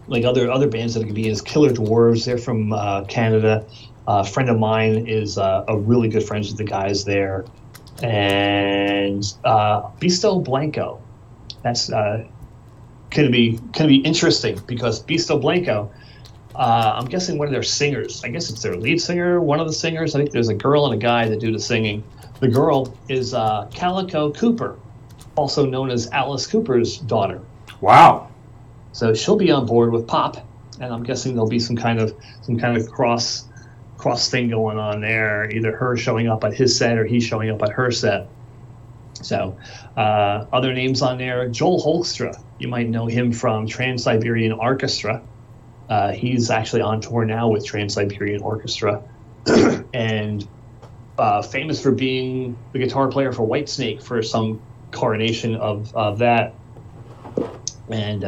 like other bands that it could be is Killer Dwarves. They're from Canada. A friend of mine is a really good friends with the guys there, and Bisto Blanco. That's gonna be interesting because Bisto Blanco. I'm guessing one of their singers. I guess it's their lead singer, one of the singers. I think there's a girl and a guy that do the singing. The girl is Calico Cooper, also known as Alice Cooper's daughter. Wow. So she'll be on board with Pop, and I'm guessing there'll be some kind of cross thing going on there. Either her showing up at his set or he showing up at her set. So other names on there: Joel Holstra. You might know him from Trans-Siberian Orchestra. He's actually on tour now with Trans-Siberian Orchestra, and famous for being the guitar player for Whitesnake for some coronation of that. And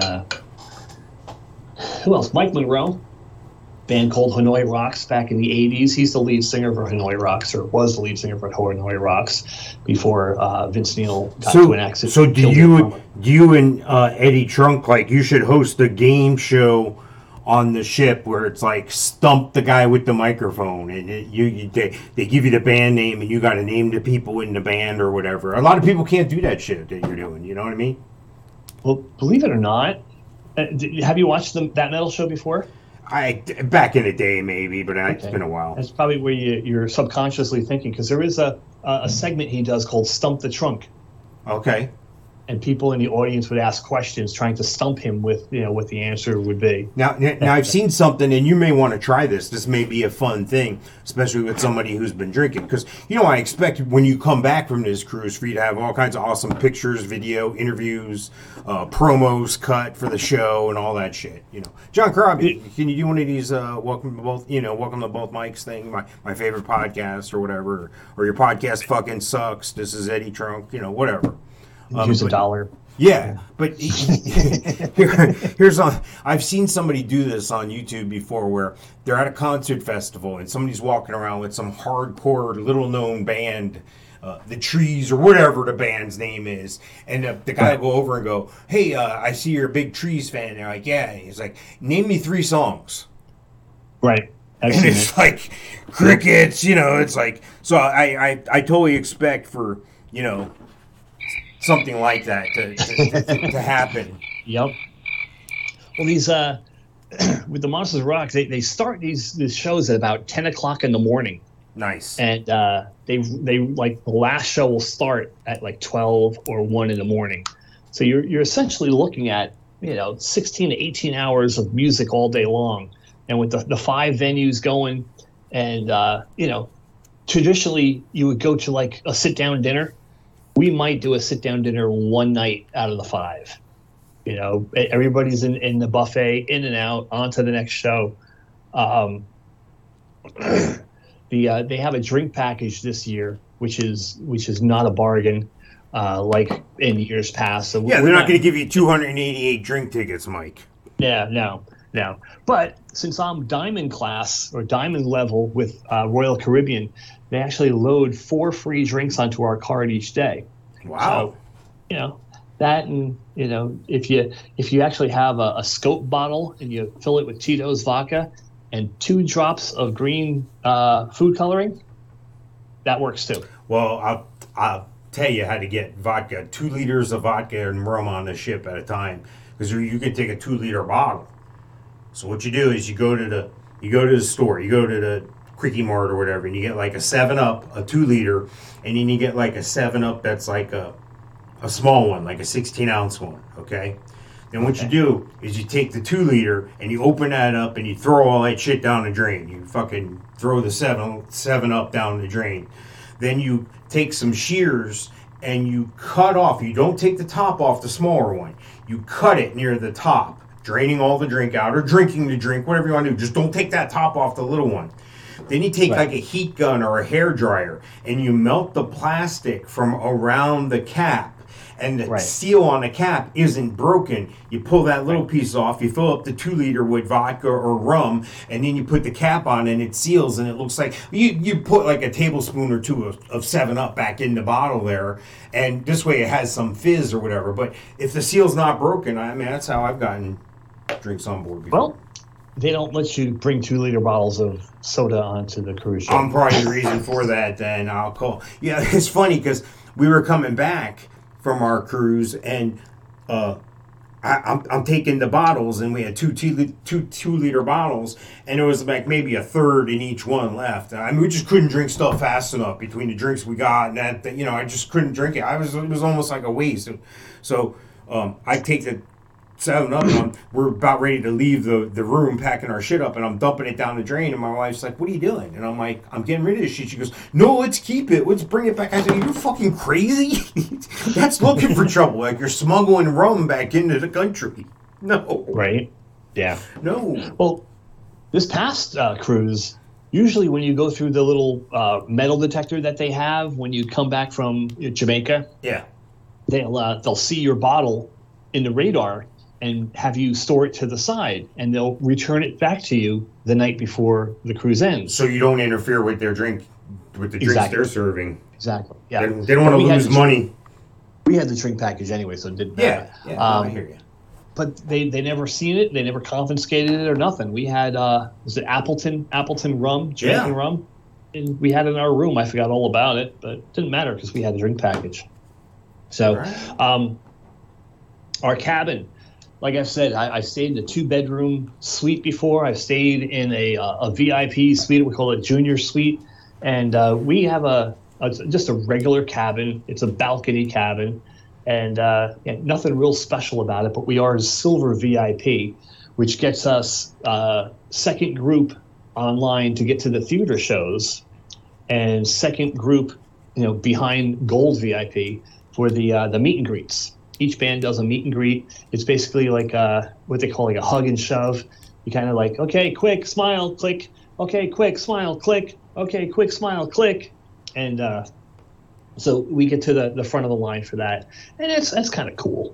who else? Mike Monroe, band called Hanoi Rocks back in the 80s. He's the lead singer for Hanoi Rocks, or was the lead singer for Hanoi Rocks before Vince Neil got to an accident. So do you and Eddie Trunk, like, you should host a game show on the ship where it's like stump the guy with the microphone, and they give you the band name and you got to name the people in the band or whatever. A lot of people can't do that shit that you're doing. You know what I mean? Well, believe it or not, have you watched that metal show before? Back in the day maybe, but it's been a while. That's probably where you're subconsciously thinking, because there is a segment he does called Stump the Trunk. Okay. And people in the audience would ask questions, trying to stump him with, what the answer would be. Now I've seen something, and you may want to try this. This may be a fun thing, especially with somebody who's been drinking. Because, I expect when you come back from this cruise for you to have all kinds of awesome pictures, video, interviews, promos cut for the show, and all that shit. John Corabi, can you do one of these welcome to both mics thing, my favorite podcast or whatever, or your podcast fucking sucks, this is Eddie Trunk, whatever. Here's $1. Yeah, but I've seen somebody do this on YouTube before, where they're at a concert festival and somebody's walking around with some hardcore, little-known band, The Trees or whatever the band's name is, and the guy will go over and go, "Hey, I see you're a big Trees fan." And they're like, "Yeah." And he's like, "Name me 3 songs." Right. And it's like crickets, it's like, so I totally expect for, something like that to happen. Yep. Well, these with the Monsters Rock, they start these shows at about 10 o'clock in the morning. Nice. And they like the last show will start at like 12 or 1 in the morning. So you're essentially looking at 16 to 18 hours of music all day long, and with the 5 venues going, and traditionally you would go to like a sit down dinner. We might do a sit-down dinner one night out of the 5. Everybody's in the buffet, in and out, on to the next show. They have a drink package this year, which is not a bargain, like in years past. So yeah, they're not going to give you 288 drink tickets, Mike. Yeah, no. But since I'm diamond class or diamond level with Royal Caribbean, they actually load 4 free drinks onto our card each day. Wow. So, that, and if you actually have a scope bottle and you fill it with Tito's vodka and 2 drops of green food coloring, that works too. Well, I'll tell you how to get vodka. 2 liters of vodka and rum on the ship at a time, because you can take a 2-liter bottle. So what you do is you go to the store, you go to the Quickie Mart or whatever, and you get like a 7-Up, a 2-liter, and then you get like a 7-Up that's like a small one, like a 16-ounce one, okay? Then what you do is you take the 2-liter and you open that up and you throw all that shit down the drain. You fucking throw the 7-Up down the drain. Then you take some shears and you cut off. You don't take the top off the smaller one. You cut it near the top, draining all the drink out or drinking the drink, whatever you want to do. Just don't take that top off the little one. Then you take like a heat gun or a hair dryer and you melt the plastic from around the cap. And the seal on the cap isn't broken. You pull that little piece off, you fill up the 2-liter with vodka or rum, and then you put the cap on and it seals, and it looks like you put like a tablespoon or 2 of 7-Up back in the bottle there, and this way it has some fizz or whatever. But if the seal's not broken, I mean, that's how I've gotten drinks on board before. Well, they don't let you bring 2-liter bottles of soda onto the cruise ship. I'm probably the reason for that. Then I'll call. Yeah, it's funny because we were coming back from our cruise, and I'm taking the bottles, and we had two 2-liter bottles, and it was like maybe a third in each one left. I mean, we just couldn't drink stuff fast enough between the drinks we got, and that I just couldn't drink it. It was almost like a waste. So I take the 7-Up, and we're about ready to leave the room, packing our shit up, and I'm dumping it down the drain, and my wife's like, "What are you doing?" And I'm like, "I'm getting rid of this shit." She goes, "No, let's keep it. Let's bring it back." I said, "You're fucking crazy? That's looking for trouble. Like you're smuggling rum back into the country." No. Right? Yeah. No. Well, this past cruise, usually when you go through the little metal detector that they have when you come back from Jamaica, Yeah. they'll see your bottle in the radar and have you store it to the side, and they'll return it back to you the night before the cruise ends. So you don't interfere with their drink, with the drinks they're serving. Exactly. Yeah. They don't want to lose money. We had the drink package anyway, so it didn't matter. Yeah. I hear you. But they never seen it. They never confiscated it or nothing. We had was it Appleton rum, Jamaican rum, and we had it in our room. I forgot all about it, but it didn't matter because we had the drink package. So, Right. Our cabin. Like I said, I stayed in a 2-bedroom suite before. I've stayed in a VIP suite. We call it junior suite. And we have just a regular cabin. It's a balcony cabin. And nothing real special about it, but we are a silver VIP, which gets us second group online to get to the theater shows, and second group, behind gold VIP for the meet and greets. Each band does a meet and greet. It's basically like what they call like a hug and shove. You kind of like, okay, quick, smile, click. Okay, quick, smile, click. Okay, quick, smile, click. And so we get to the front of the line for that. And that's kind of cool,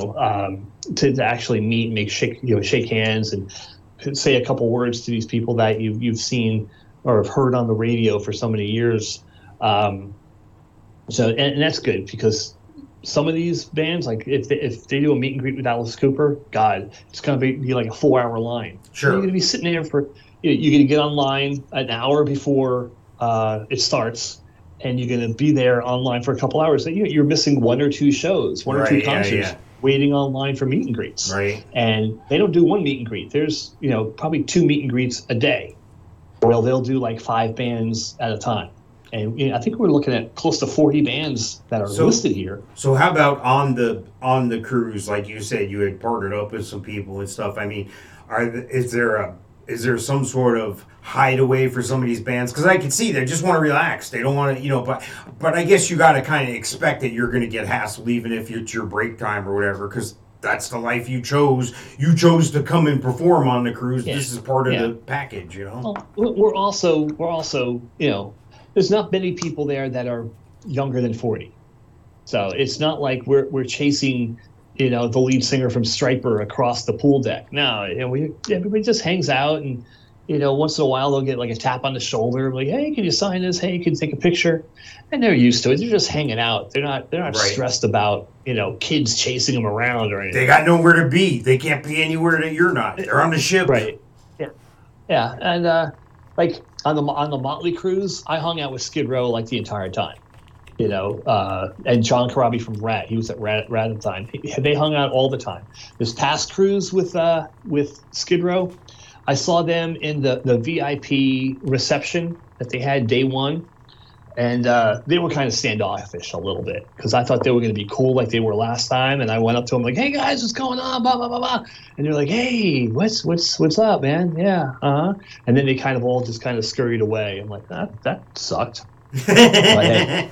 to actually meet and shake hands and say a couple words to these people that you've seen or have heard on the radio for so many years. And that's good because some of these bands, like if they do a meet and greet with Alice Cooper, God, it's going to be like a 4-hour line. Sure. You're going to be sitting there you're going to get online an hour before it starts, and you're going to be there online for a couple hours. So you're missing 1 or 2 shows, one or two concerts, waiting online for meet and greets. Right. And they don't do one meet and greet. There's probably 2 meet and greets a day. Well, they'll do like 5 bands at a time. And I think we're looking at close to 40 bands that are listed here. So how about on the cruise? Like you said, you had partnered up with some people and stuff. I mean, is there some sort of hideaway for some of these bands? Because I can see they just want to relax. They don't want to, but I guess you got to kind of expect that you're going to get hassled even if it's your break time or whatever, because that's the life you chose. You chose to come and perform on the cruise. Yeah. This is part of the package, Well, we're also there's not many people there that are younger than 40. So it's not like we're chasing, the lead singer from Stryper across the pool deck. No, everybody just hangs out, and once in a while they'll get like a tap on the shoulder, like, "Hey, can you sign this? Hey, can you take a picture?" And they're used to it. They're just hanging out. They're not stressed about kids chasing them around or anything. They got nowhere to be. They can't be anywhere that you're not. They're on the ship. Right. Yeah. And like on the Motley cruise, I hung out with Skid Row like the entire time. And John Corabi from Rat, he was at Rat at the time. They hung out all the time. This past cruise with Skid Row, I saw them in the VIP reception that they had day one, and they were kind of standoffish a little bit because I thought they were going to be cool like they were last time. And I went up to them like, "Hey guys, what's going on?" Blah blah blah blah. And they're like, "Hey, what's up, man? Yeah, And then they kind of all just kind of scurried away. I'm like, that sucked. They're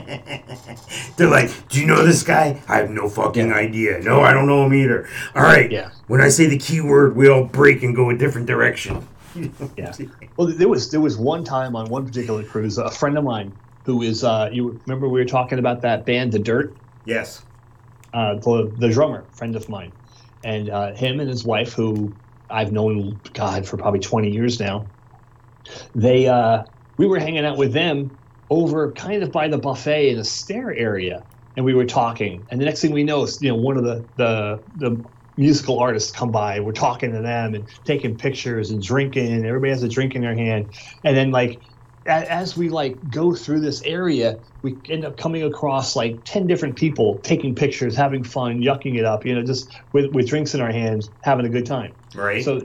like, "Do you know this guy?" "I have no fucking idea." "No, I don't know him either." "All right. Yeah. When I say the keyword, we all break and go a different direction." Yeah. Well, there was one time on one particular cruise, a friend of mine who is you remember we were talking about that band, The Dirt? Yes. The drummer, friend of mine, and him and his wife, who I've known for probably 20 years now. We were hanging out with them over kind of by the buffet in a stair area, and we were talking. And the next thing we know, one of the musical artists come by. We're talking to them and taking pictures and drinking. Everybody has a drink in their hand. And then like, as we like go through this area, we end up coming across like 10 different people taking pictures, having fun, yucking it up, just with drinks in our hands, having a good time. Right. So,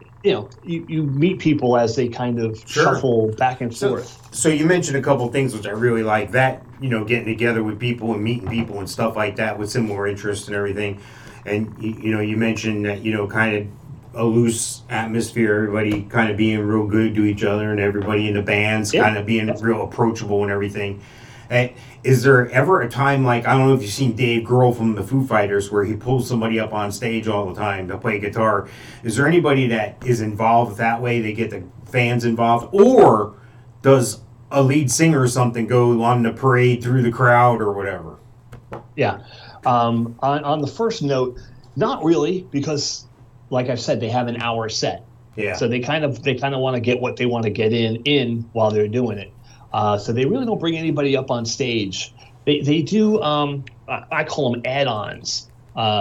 you meet people as they kind of shuffle back and forth. So you mentioned a couple of things which I really like, that, getting together with people and meeting people and stuff like that with similar interests and everything. And, you mentioned that, kind of a loose atmosphere, everybody kind of being real good to each other and everybody in the bands kind of being real approachable and everything. Is there ever a time, like, I don't know if you've seen Dave Grohl from the Foo Fighters, where he pulls somebody up on stage all the time to play guitar? Is there anybody that is involved that way? They get the fans involved? Or does a lead singer or something go on the parade through the crowd or whatever? Yeah. On the first note, not really, because like I've said, they have an hour set. Yeah. So they kind of want to get what they want to get in while they're doing it. So they really don't bring anybody up on stage. They do, I call them add-ons.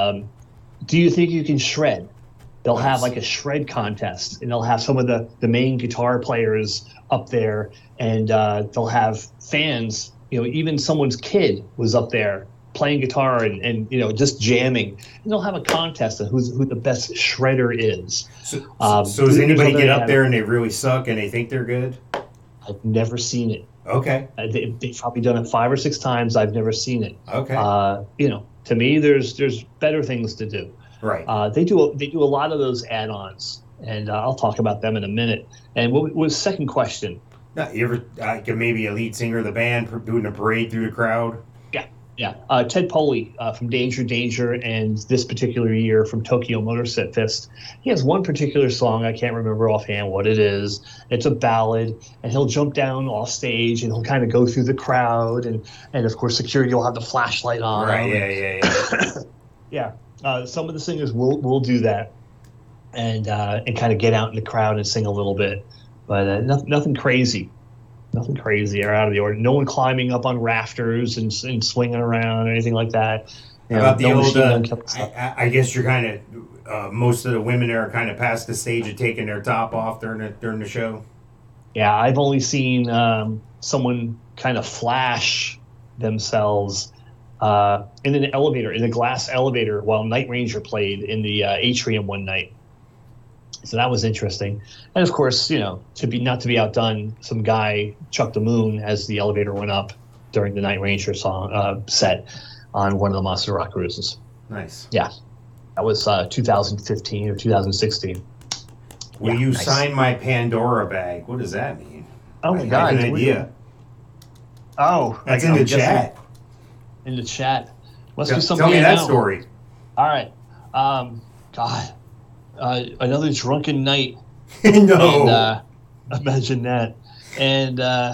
Do you think you can shred? They'll have like a shred contest, and they'll have some of the main guitar players up there, and they'll have fans, even someone's kid was up there playing guitar and just jamming, and they'll have a contest of who the best shredder is. So does anybody get up there and they really suck and they think they're good? I've never seen it. Okay. They've probably done it 5 or 6 times. I've never seen it. Okay. To me, there's better things to do. Right. They do a lot of those add-ons, and I'll talk about them in a minute. And what was the second question? You ever maybe a lead singer of the band doing a parade through the crowd? Yeah. Ted Poley from Danger Danger, and this particular year from Tokyo Motor Set Fist. He has one particular song, I can't remember offhand what it is. It's a ballad, and he'll jump down off stage and he'll kind of go through the crowd, and of course security will have the flashlight on. Right. Yeah. Some of the singers will do that, and kind of get out in the crowd and sing a little bit, but nothing crazy. Nothing crazy or out of the ordinary. No one climbing up on rafters and swinging around or anything like that. About the old, I guess you're kind of, most of the women are kind of past the stage of taking their top off during the show. Yeah, I've only seen someone kind of flash themselves in an elevator, in a glass elevator, while Night Ranger played in the atrium one night. So that was interesting. And of course, not to be outdone, some guy chucked the moon as the elevator went up during the Night Ranger song set on one of the Monster Rock cruises. Nice. Yeah. That was 2015 or 2016. Will you sign my Pandora bag? What does that mean? Oh my God. I have an idea. Oh. That's in the chat. In the chat. Must be something. Tell me that story. All right. God. Another drunken night. No. And, imagine that. And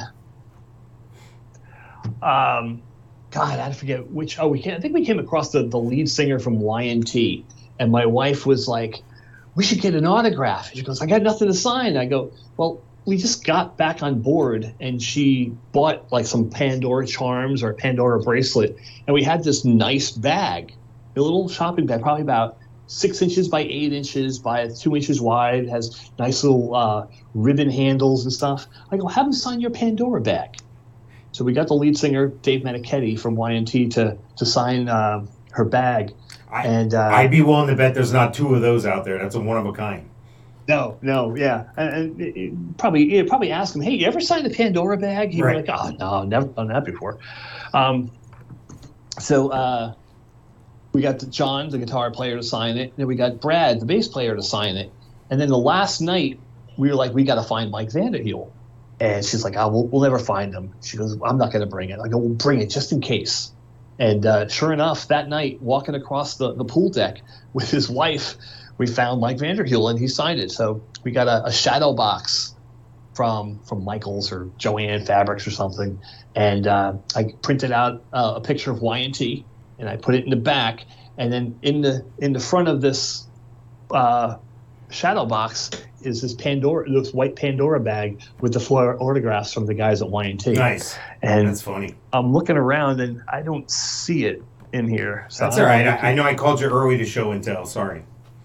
God, I forget which. I think we came across the lead singer from YNT, and my wife was like, "We should get an autograph." She goes, "I got nothing to sign." I go, "Well, we just got back on board," and she bought like some Pandora charms or a Pandora bracelet, and we had this nice bag, a little shopping bag, probably about 6 inches by 8 inches by 2 inches wide, has nice little ribbon handles and stuff. I go, have them sign your Pandora bag. So we got the lead singer, Dave Manichetti from YNT, to sign her bag. I'd be willing to bet there's not 2 of those out there. That's a one of a kind. No, yeah. And probably ask him, hey, you ever signed a Pandora bag? He'd be like, oh, no, never done that before. We got John, the guitar player, to sign it. Then we got Brad, the bass player, to sign it. And then the last night, we were like, we got to find Mike Vanderheel. And she's like, oh, we'll never find him. She goes, I'm not going to bring it. I go, well, bring it just in case. And sure enough, that night, walking across the pool deck with his wife, we found Mike Vanderheel, and he signed it. So we got a shadow box from Michaels or Joanne Fabrics or something. And I printed out a picture of YNT, and I put it in the back, and then in the front of this shadow box is this white Pandora bag with the 4 autographs from the guys at YNT. Nice. And that's funny. I'm looking around and I don't see it in here. So That's all right. I know I called you early to show and tell. Sorry.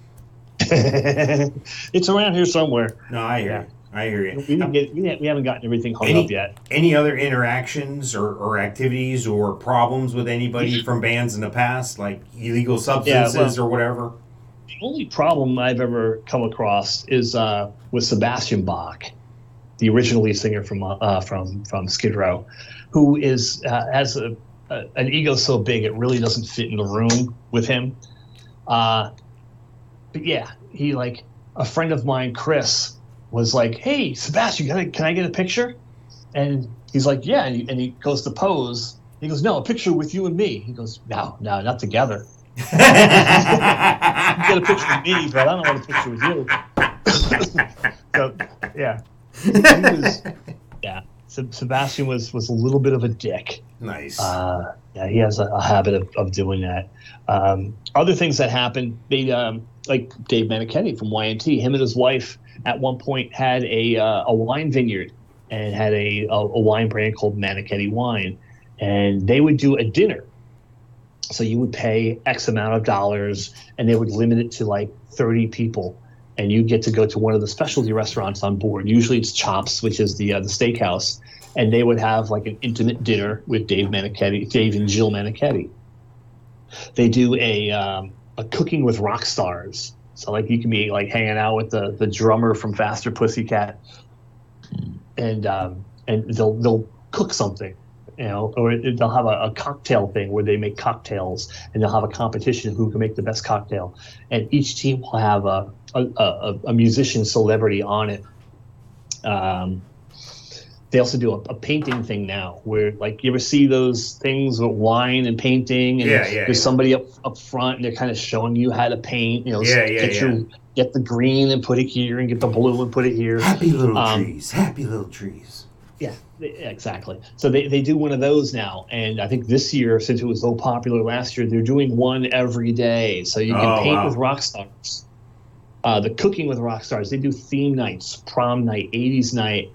It's around here somewhere. No, I hear you. I hear you. We haven't gotten everything hung up yet. Any other interactions or activities or problems with anybody from bands in the past, like illegal substances or whatever? The only problem I've ever come across is with Sebastian Bach, the original lead singer from Skid Row, who has an ego so big it really doesn't fit in the room with him. But yeah, he like a friend of mine, Chris, was like, "Hey, Sebastian, can I get a picture?" And he's like, "Yeah." And he goes to pose. He goes, "No, a picture with you and me." He goes, No, not together. You get a picture with me, but I don't want a picture with you. So yeah, Sebastian was a little bit of a dick. Nice. Yeah, he has a habit of doing that. Other things that happened, they like Dave Manichetti from Y&T, him and his wife at one point had a wine vineyard and had a wine brand called Manichetti Wine, and they would do a dinner. So you would pay X amount of dollars, and they would limit it to like 30 people, and you get to go to one of the specialty restaurants on board. Usually it's Chops, which is the steakhouse, and they would have like an intimate dinner with Dave and Jill Manichetti. They do a cooking with rock stars. So like you can be like hanging out with the drummer from Faster Pussycat, and they'll cook something, or they'll have a cocktail thing where they make cocktails, and they'll have a competition who can make the best cocktail, and each team will have a musician celebrity on it. They also do a painting thing now where, like, you ever see those things with wine and painting, and there's somebody up front and they're kind of showing you how to paint. Get the green and put it here, and get the blue and put it here. Happy little trees. Yeah, exactly. So they do one of those now, and I think this year, since it was so popular last year, they're doing one every day. So you can paint with rock stars. The cooking with rock stars. They do theme nights, prom night, 80s night.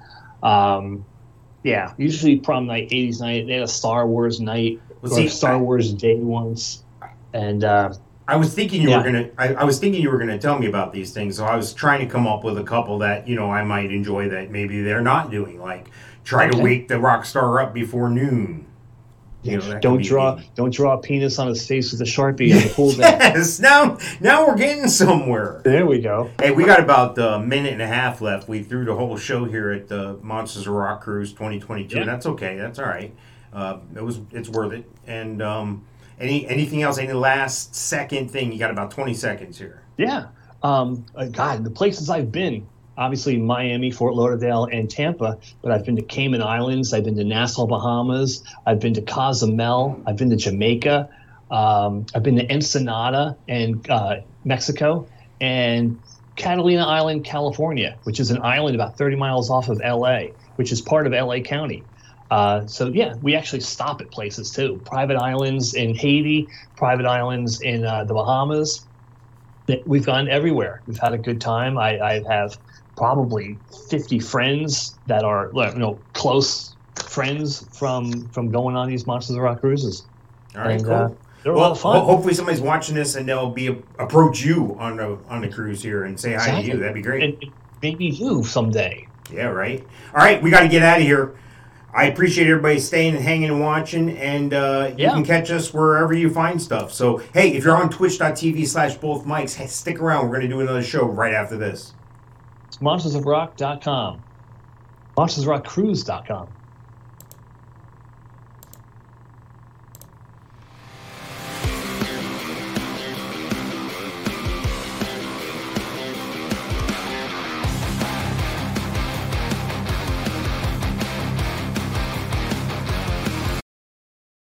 Usually prom night, 80s night. They had a Star Wars night, Star Wars day once, and I was thinking you were gonna. I was thinking you were gonna tell me about these things, so I was trying to come up with a couple that I might enjoy that maybe they're not doing, like try to wake the rock star up before noon. Don't draw a penis on his face with a Sharpie on the pool day. Yes, now we're getting somewhere. There we go. Hey, we got about a minute and a half left. We threw the whole show here at the Monsters of Rock Cruise 2022, and that's okay. That's all right. It's worth it. And anything else? Any last second thing? You got about 20 seconds here. Yeah. God, the places I've been. Obviously, Miami, Fort Lauderdale, and Tampa, but I've been to Cayman Islands, I've been to Nassau, Bahamas, I've been to Cozumel, I've been to Jamaica, I've been to Ensenada and Mexico, and Catalina Island, California, which is an island about 30 miles off of L.A., which is part of L.A. County. We actually stop at places too. Private islands in Haiti, private islands in the Bahamas. We've gone everywhere. We've had a good time. I have probably 50 friends that are close friends from going on these Monsters of Rock cruises. All right, cool. They're a lot of fun. Hopefully somebody's watching this and they'll approach you on the cruise here and say hi to you. That'd be great. And maybe you someday. Yeah, right. All right, we got to get out of here. I appreciate everybody staying and hanging and watching, and you can catch us wherever you find stuff. So, hey, if you're on twitch.tv/bothmics, stick around. We're going to do another show right after this. It's monstersofrock.com. monstersofrockcruise.com.